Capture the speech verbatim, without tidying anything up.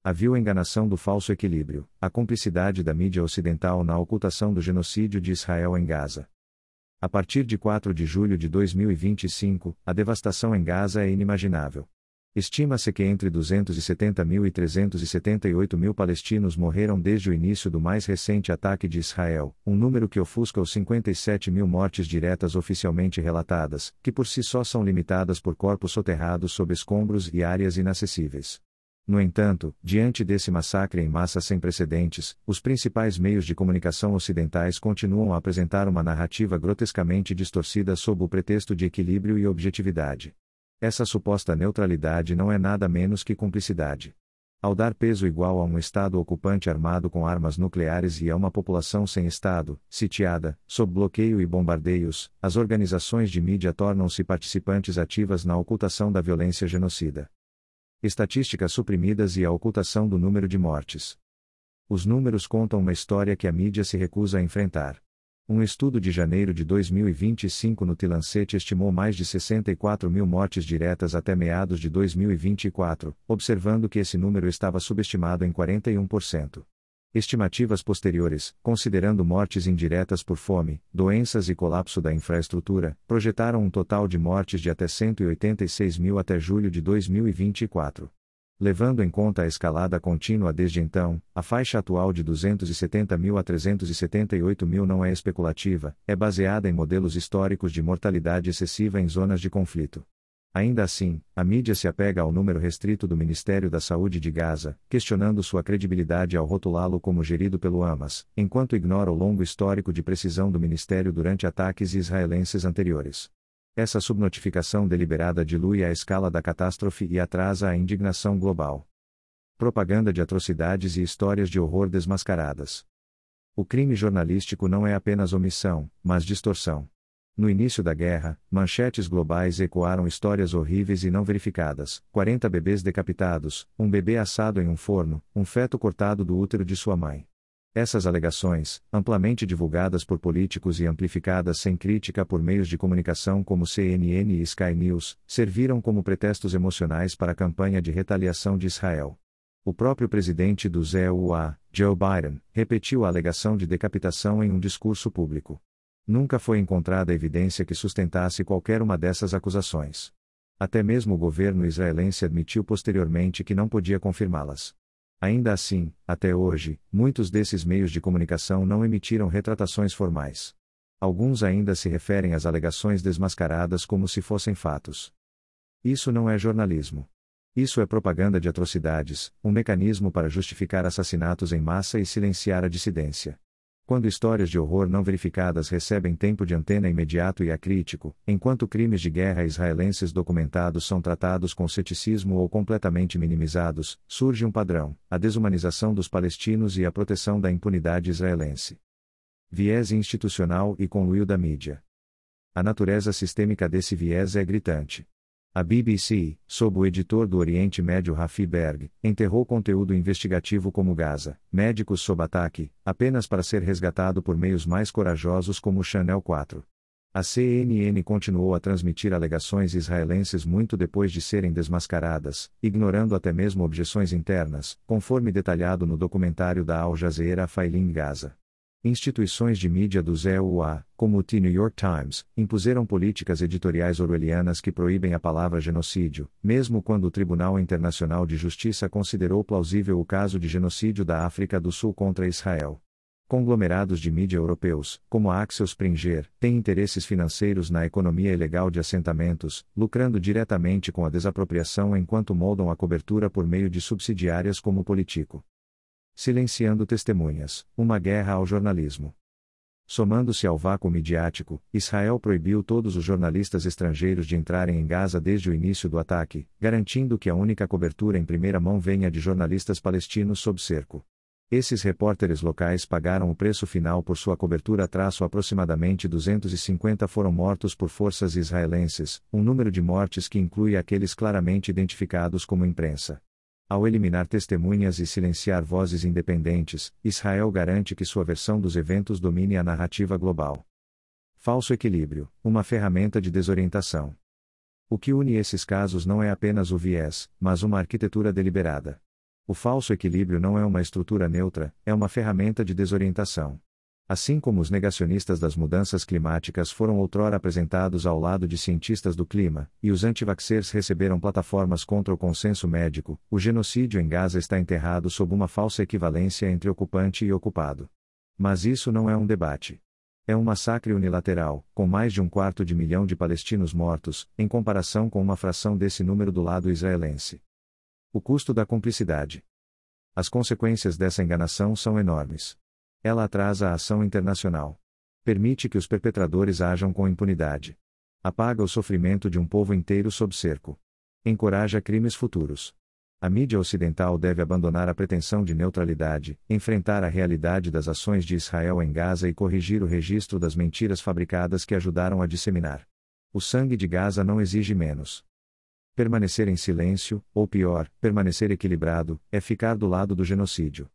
A vil enganação do falso equilíbrio, a cumplicidade da mídia ocidental na ocultação do genocídio de Israel em Gaza. A partir de quatro de julho de dois mil e vinte e cinco, a devastação em Gaza é inimaginável. Estima-se que entre duzentos e setenta mil e trezentos e setenta e oito mil palestinos morreram desde o início do mais recente ataque de Israel, um número que ofusca os cinquenta e sete mil mortes diretas oficialmente relatadas, que por si só são limitadas por corpos soterrados sob escombros e áreas inacessíveis. No entanto, diante desse massacre em massa sem precedentes, os principais meios de comunicação ocidentais continuam a apresentar uma narrativa grotescamente distorcida sob o pretexto de equilíbrio e objetividade. Essa suposta neutralidade não é nada menos que cumplicidade. Ao dar peso igual a um Estado ocupante armado com armas nucleares e a uma população sem Estado, sitiada, sob bloqueio e bombardeios, as organizações de mídia tornam-se participantes ativas na ocultação da violência genocida. Estatísticas suprimidas e a ocultação do número de mortes. Os números contam uma história que a mídia se recusa a enfrentar. Um estudo de janeiro de dois mil e vinte e cinco no The Lancet estimou mais de sessenta e quatro mil mortes diretas até meados de dois mil e vinte e quatro, observando que esse número estava subestimado em quarenta e um por cento. Estimativas posteriores, considerando mortes indiretas por fome, doenças e colapso da infraestrutura, projetaram um total de mortes de até cento e oitenta e seis mil até julho de dois mil e vinte e quatro. Levando em conta a escalada contínua desde então, a faixa atual de duzentos e setenta mil a trezentos e setenta e oito mil não é especulativa, é baseada em modelos históricos de mortalidade excessiva em zonas de conflito. Ainda assim, a mídia se apega ao número restrito do Ministério da Saúde de Gaza, questionando sua credibilidade ao rotulá-lo como gerido pelo Hamas, enquanto ignora o longo histórico de precisão do Ministério durante ataques israelenses anteriores. Essa subnotificação deliberada dilui a escala da catástrofe e atrasa a indignação global. Propaganda de atrocidades e histórias de horror desmascaradas. O crime jornalístico não é apenas omissão, mas distorção. No início da guerra, manchetes globais ecoaram histórias horríveis e não verificadas: quarenta bebês decapitados, um bebê assado em um forno, um feto cortado do útero de sua mãe. Essas alegações, amplamente divulgadas por políticos e amplificadas sem crítica por meios de comunicação como C N N e Sky News, serviram como pretextos emocionais para a campanha de retaliação de Israel. O próprio presidente dos E U A, Joe Biden, repetiu a alegação de decapitação em um discurso público. Nunca foi encontrada evidência que sustentasse qualquer uma dessas acusações. Até mesmo o governo israelense admitiu posteriormente que não podia confirmá-las. Ainda assim, até hoje, muitos desses meios de comunicação não emitiram retratações formais. Alguns ainda se referem às alegações desmascaradas como se fossem fatos. Isso não é jornalismo. Isso é propaganda de atrocidades, um mecanismo para justificar assassinatos em massa e silenciar a dissidência. Quando histórias de horror não verificadas recebem tempo de antena imediato e acrítico, enquanto crimes de guerra israelenses documentados são tratados com ceticismo ou completamente minimizados, surge um padrão: a desumanização dos palestinos e a proteção da impunidade israelense. Viés institucional e conluio da mídia. A natureza sistêmica desse viés é gritante. A B B C, sob o editor do Oriente Médio Rafi Berg, enterrou conteúdo investigativo como Gaza, médicos sob ataque, apenas para ser resgatado por meios mais corajosos como o Channel quatro. A C N N continuou a transmitir alegações israelenses muito depois de serem desmascaradas, ignorando até mesmo objeções internas, conforme detalhado no documentário da Al Jazeera Failing Gaza. Instituições de mídia dos E U A, como o The New York Times, impuseram políticas editoriais orwellianas que proíbem a palavra genocídio, mesmo quando o Tribunal Internacional de Justiça considerou plausível o caso de genocídio da África do Sul contra Israel. Conglomerados de mídia europeus, como a Axel Springer, têm interesses financeiros na economia ilegal de assentamentos, lucrando diretamente com a desapropriação enquanto moldam a cobertura por meio de subsidiárias como o Politico. Silenciando testemunhas, uma guerra ao jornalismo. Somando-se ao vácuo midiático, Israel proibiu todos os jornalistas estrangeiros de entrarem em Gaza desde o início do ataque, garantindo que a única cobertura em primeira mão venha de jornalistas palestinos sob cerco. Esses repórteres locais pagaram o preço final por sua cobertura. Traço aproximadamente duzentos e cinquenta foram mortos por forças israelenses, um número de mortes que inclui aqueles claramente identificados como imprensa. Ao eliminar testemunhas e silenciar vozes independentes, Israel garante que sua versão dos eventos domine a narrativa global. Falso equilíbrio, uma ferramenta de desorientação. O que une esses casos não é apenas o viés, mas uma arquitetura deliberada. O falso equilíbrio não é uma estrutura neutra, é uma ferramenta de desorientação. Assim como os negacionistas das mudanças climáticas foram outrora apresentados ao lado de cientistas do clima, e os antivaxxers receberam plataformas contra o consenso médico, o genocídio em Gaza está enterrado sob uma falsa equivalência entre ocupante e ocupado. Mas isso não é um debate. É um massacre unilateral, com mais de um quarto de milhão de palestinos mortos, em comparação com uma fração desse número do lado israelense. O custo da cumplicidade. As consequências dessa enganação são enormes. Ela atrasa a ação internacional. Permite que os perpetradores ajam com impunidade. Apaga o sofrimento de um povo inteiro sob cerco. Encoraja crimes futuros. A mídia ocidental deve abandonar a pretensão de neutralidade, enfrentar a realidade das ações de Israel em Gaza e corrigir o registro das mentiras fabricadas que ajudaram a disseminar. O sangue de Gaza não exige menos. Permanecer em silêncio, ou pior, permanecer equilibrado, é ficar do lado do genocídio.